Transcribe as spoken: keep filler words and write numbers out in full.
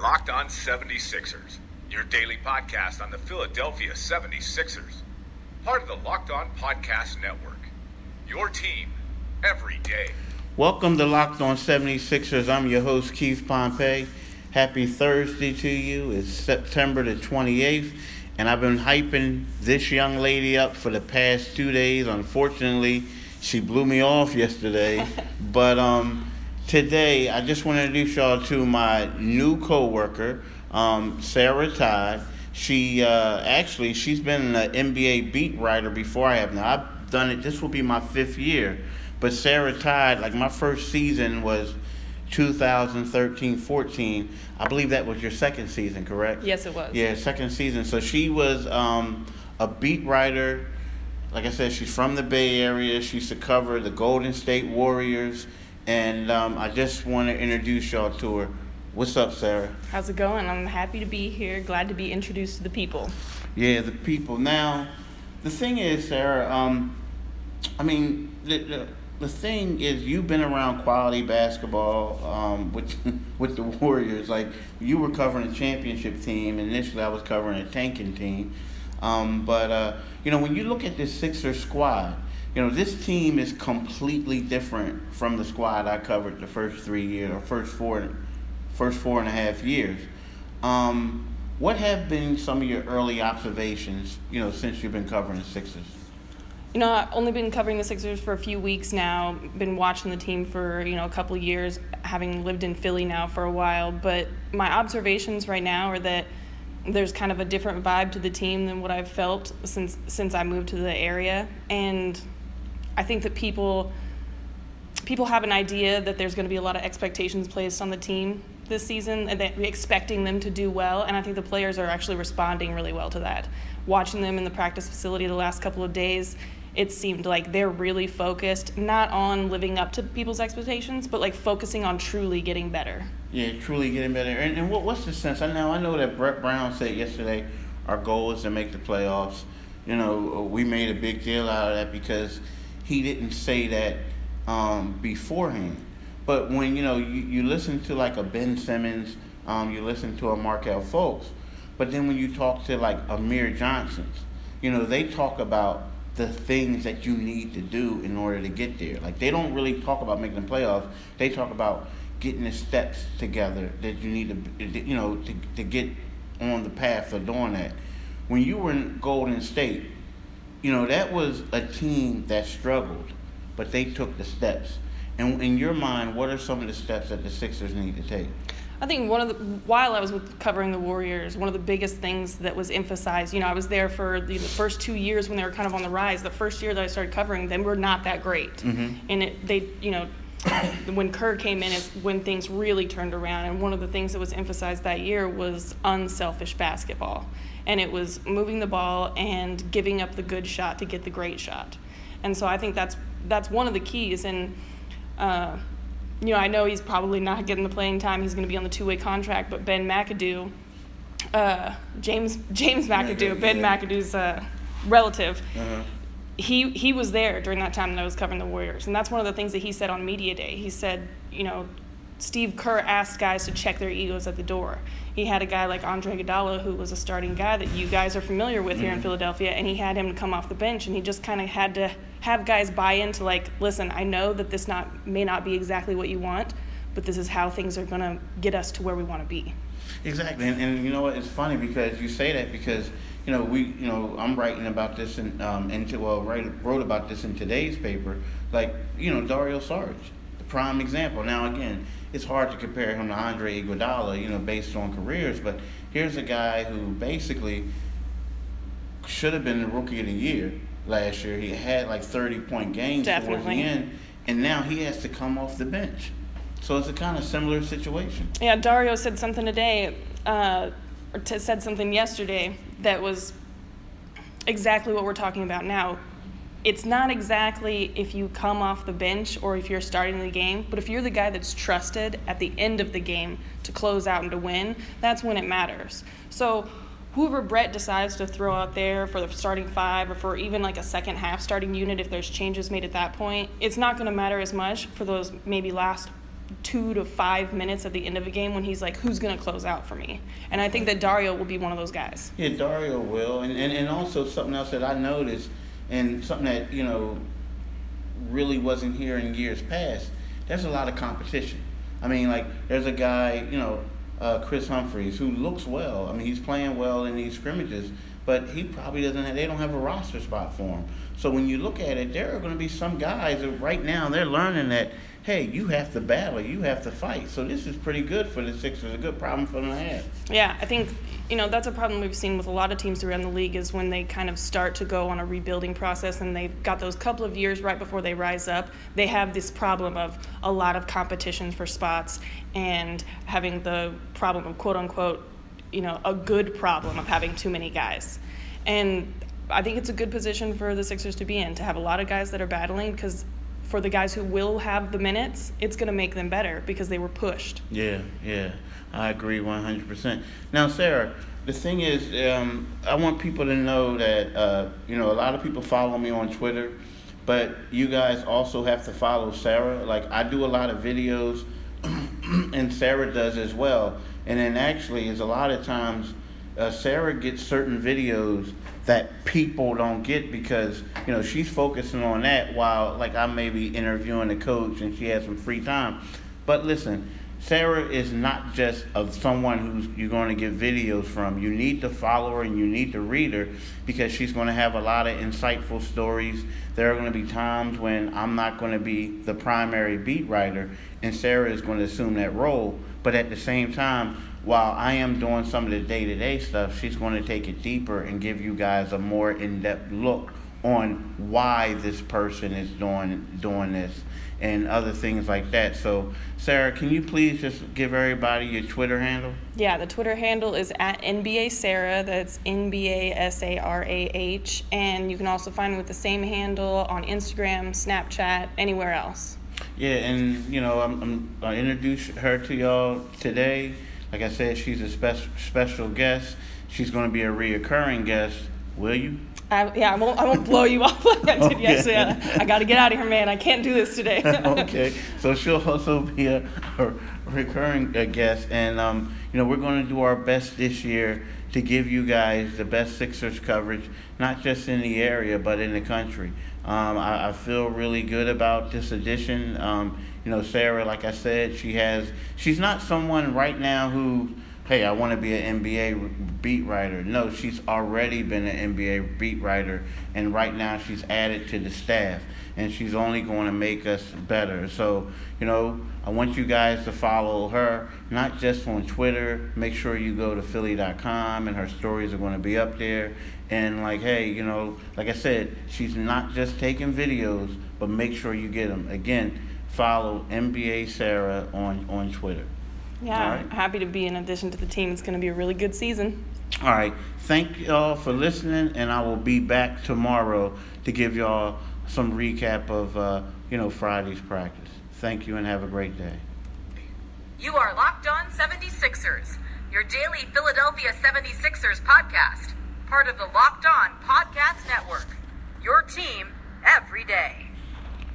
Locked On seventy-sixers, your daily podcast on the Philadelphia seventy-sixers. Part of the Locked On Podcast Network, your team every day. Welcome to Locked On seventy-sixers. I'm your host, Keith Pompey. Happy Thursday to you. It's September the twenty-eighth, and I've been hyping this young lady up for the past two days. Unfortunately, she blew me off yesterday, but um, today I just want to introduce y'all to my new coworker, um, Sarah Todd. She uh, actually she's been an N B A beat writer before I have now. I've done it. This will be my fifth year, but Sarah Todd, like my first season was two thousand thirteen fourteen. I believe that was your second season, correct? Yes, it was. Yeah, second season. So she was um, a beat writer. Like I said, she's from the Bay Area. She used to cover the Golden State Warriors. And um, I just want to introduce y'all to her. What's up, Sarah? How's it going? I'm happy to be here. Glad to be introduced to the people. Yeah, the people. Now, the thing is, Sarah, um, I mean, the, the the thing is, you've been around quality basketball um, with with the Warriors. Like, you were covering a championship team. Initially, I was covering a tanking team. Um, but, uh, you know, when you look at this Sixers squad, you know, this team is completely different from the squad I covered the first three years, or first four, first four and a half years. Um, what have been some of your early observations, you know, since you've been covering the Sixers? You know, I've only been covering the Sixers for a few weeks now, been watching the team for, you know, a couple of years, having lived in Philly now for a while. But my observations right now are that there's kind of a different vibe to the team than what I've felt since since I moved to the area. And I think that people people have an idea that there's going to be a lot of expectations placed on the team this season and that we're expecting them to do well, and I think the players are actually responding really well to that. Watching them in the practice facility the last couple of days, it seemed like they're really focused, not on living up to people's expectations, but like focusing on truly getting better. Yeah, truly getting better. And, and what, what's the sense? I know, I know that Brett Brown said yesterday our goal is to make the playoffs. You know, we made a big deal out of that because he didn't say that um, beforehand. But when, you know, you, you listen to like a Ben Simmons, um, you listen to a Markelle Fultz, but then when you talk to like Amir Johnson, you know, they talk about the things that you need to do in order to get there. Like, they don't really talk about making the playoffs. They talk about getting the steps together that you need to, you know, to, to get on the path of doing that. When you were in Golden State, you know, that was a team that struggled, but they took the steps. And in your mind, what are some of the steps that the Sixers need to take? I think one of the, while I was with covering the Warriors, one of the biggest things that was emphasized, you know, I was there for the, the first two years when they were kind of on the rise. The first year that I started covering them were not that great. Mm-hmm. And it, they, you know, when Kerr came in is when things really turned around. And one of the things that was emphasized that year was unselfish basketball. And it was moving the ball and giving up the good shot to get the great shot. And so I think that's that's one of the keys. And, uh, you know, I know he's probably not getting the playing time. He's going to be on the two-way contract. But Ben McAdoo, uh, James James McAdoo, Ben McAdoo's uh, relative, uh-huh. he he was there during that time that I was covering the Warriors. And that's one of the things that he said on Media Day. He said, you know, Steve Kerr asked guys to check their egos at the door. He had a guy like Andre Iguodala, who was a starting guy that you guys are familiar with mm-hmm. here in Philadelphia, and he had him come off the bench, and he just kind of had to have guys buy into, like, listen, I know that this not may not be exactly what you want, but this is how things are going to get us to where we want to be. Exactly, and, and you know what? It's funny because you say that because, you know, we, you know, I'm writing about this and um, into well, write, wrote about this in today's paper, like, you know, Dario Saric, the prime example. Now, again, it's hard to compare him to Andre Iguodala, you know, based on careers, but here's a guy who basically should have been the Rookie of the Year last year. He had like thirty-point games Definitely. towards the end, and now he has to come off the bench. So it's a kind of similar situation. Yeah, Dario said something today, uh, or t- said something yesterday that was exactly what we're talking about now. It's not exactly if you come off the bench or if you're starting the game, but if you're the guy that's trusted at the end of the game to close out and to win, that's when it matters. So whoever Brett decides to throw out there for the starting five or for even like a second half starting unit, if there's changes made at that point, it's not going to matter as much for those maybe last two to five minutes at the end of a game when he's like, who's going to close out for me? And I think that Dario will be one of those guys. Yeah, Dario will. And, and, and also something else that I noticed, and something that, you know, really wasn't here in years past, there's a lot of competition. I mean, like, there's a guy, you know, uh, Chris Humphreys, who looks well. I mean, he's playing well in these scrimmages, but he probably doesn't have, they don't have a roster spot for him. So when you look at it, there are going to be some guys that right now they're learning that, hey, you have to battle, you have to fight. So this is pretty good for the Sixers, a good problem for them to have. Yeah, I think, you know, that's a problem we've seen with a lot of teams around the league is when they kind of start to go on a rebuilding process and they've got those couple of years right before they rise up, they have this problem of a lot of competition for spots and having the problem of, quote unquote, you know, a good problem of having too many guys. And I think it's a good position for the Sixers to be in, to have a lot of guys that are battling, because for the guys who will have the minutes, it's going to make them better because they were pushed. Yeah, yeah. I agree one hundred percent. Now, Sarah, the thing is, um, I want people to know that, uh, you know, a lot of people follow me on Twitter, but you guys also have to follow Sarah. Like, I do a lot of videos, and Sarah does as well. And then actually, is a lot of times, uh, Sarah gets certain videos that people don't get because, you know, she's focusing on that while, like, I may be interviewing the coach and she has some free time. But listen, Sarah is not just of someone who's you're going to get videos from. You need to follow her and you need to read her because she's going to have a lot of insightful stories. There are going to be times when I'm not going to be the primary beat writer and Sarah is going to assume that role. But at the same time, while I am doing some of the day-to-day stuff, she's going to take it deeper and give you guys a more in-depth look on why this person is doing doing this and other things like that. So, Sarah, can you please just give everybody your Twitter handle? Yeah, the Twitter handle is at N B A Sarah. That's N B A S A R A H. And you can also find me with the same handle on Instagram, Snapchat, anywhere else. Yeah, and, you know, I'm, I'm, I introduced her to y'all today. Like I said, she's a special special guest. She's going to be a reoccurring guest. Will you? I, yeah, I won't. I won't blow you off like I did okay. yesterday. I got to get out of here, man. I can't do this today. Okay, so she'll also be a, a recurring uh, guest, and um, you know, we're going to do our best this year to give you guys the best Sixers coverage, not just in the area but in the country. Um, I, I feel really good about this edition. Um, you know, Sarah, like I said, she has. She's not someone right now who, hey, I want to be an N B A beat writer. No, she's already been an N B A beat writer, and right now she's added to the staff, and she's only going to make us better. So, you know, I want you guys to follow her, not just on Twitter. Make sure you go to Philly dot com, and her stories are going to be up there. And, like, hey, you know, like I said, she's not just taking videos, but make sure you get them. Again, follow N B A Sarah on, on Twitter. Yeah, right. I'm happy to be in addition to the team. It's going to be a really good season. All right. Thank y'all for listening, and I will be back tomorrow to give y'all some recap of, uh, you know, Friday's practice. Thank you, and have a great day. You are Locked On seventy-sixers, your daily Philadelphia seventy-sixers podcast, part of the Locked On Podcast Network, your team every day.